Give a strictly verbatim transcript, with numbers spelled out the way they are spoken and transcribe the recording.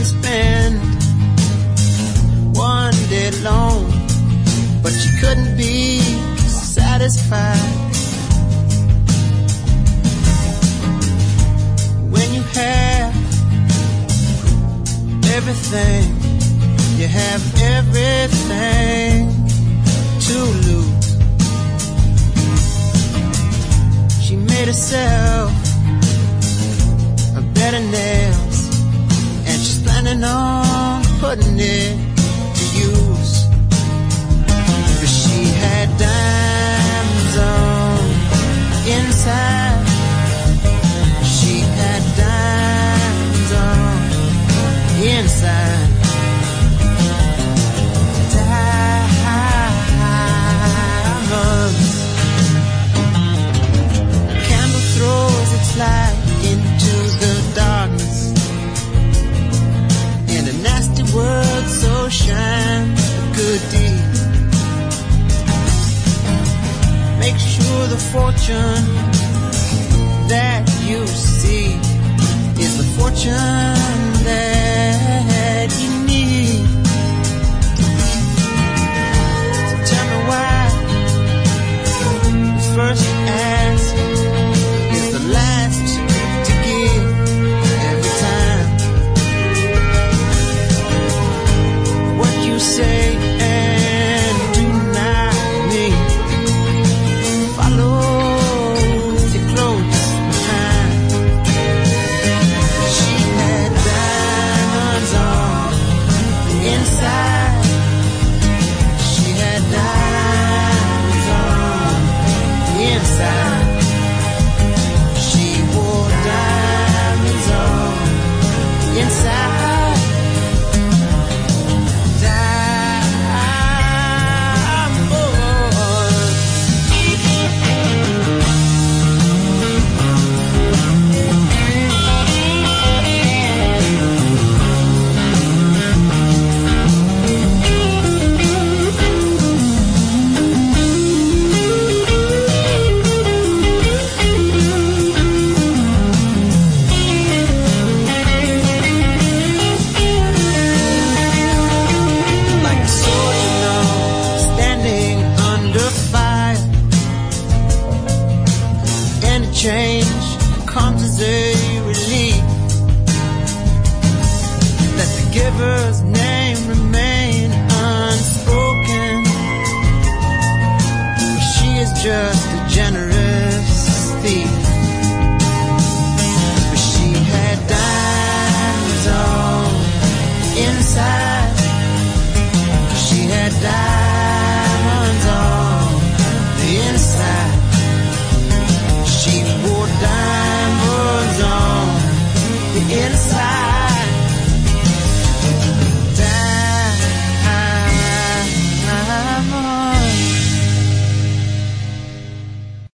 spend one day alone, but she couldn't be satisfied. When you have everything, you have everything to lose. She made herself a bed of nails, and she's planning on putting it to use. But she had diamonds on inside. She had diamonds on inside. Diamonds. A candle throws its light into the darkness, and a nasty word so shines a good deed. Make sure the fortune that you see is the fortune that you need. So tell me why the first ask is the last to give every time. What you say and do not mean follows you close behind. She had diamonds on inside. She had diamonds on inside. She wore diamonds on inside. Like a soldier now, standing under fire. Any change comes as a relief. Let the giver's name remain unspoken. She is just a generous thief. But she had diamonds on inside. She had diamonds on the inside. She wore diamonds on the inside.